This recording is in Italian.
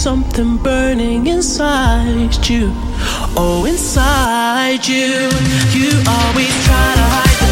something burning inside you. Oh, inside you. You always try to hide